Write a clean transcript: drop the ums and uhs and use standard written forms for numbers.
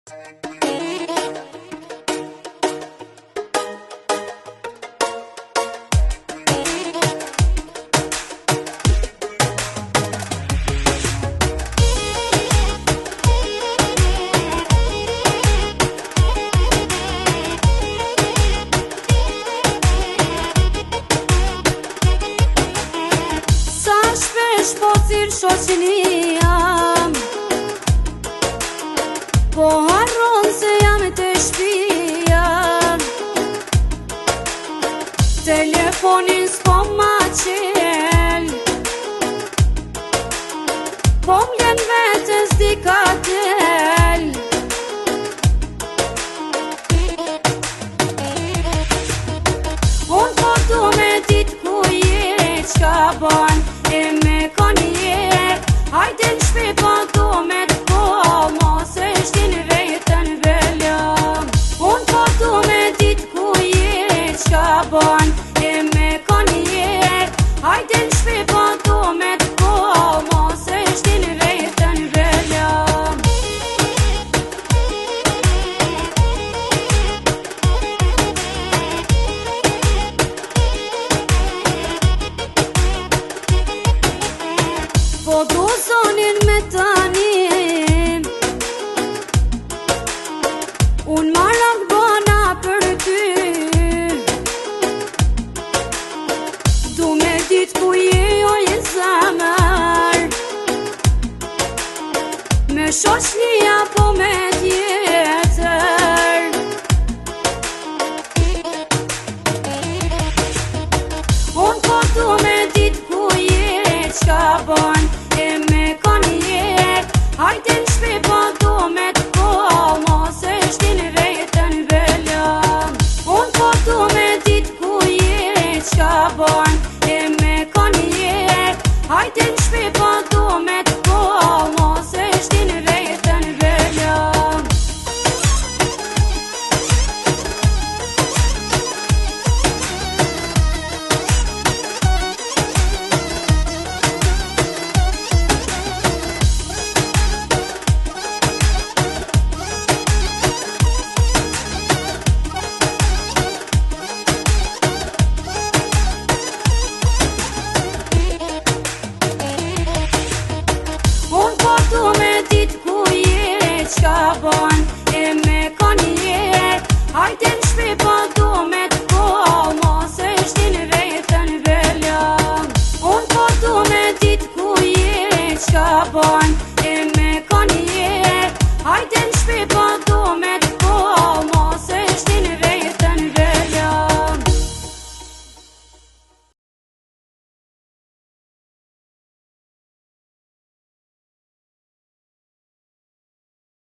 Po thirë shoqini jam, po harron se jam të shtëpia. Telefonin s'po ma qel, po m'len vetës di ka del. Unë po du me dit ku je, qka ban e me hajde n'shpi po du me t'ko, mos e shtin vetën velëm. Unë po du me dit ku je, qka ban e me konje. Hajde n'shpi po du me t'ko, mos e shtin vetën velëm. Po du zonin me tanim, unë marrë bëna për ty. Du me dit ku je o je zemër, me shoqnia po me tjetër. Unë po du me dit ku je, qka ban e me konje. Hajde n'shpi po du me t'ko, mos e shtin vetën velëm. Unë po du me dit ku je, qka ban e me konje. Hajde n'shpi po du me t'ko, mos e shtin vetën velëm. Unë po du me dit ku je, qka ban e me konje. Hajde n'shpi po du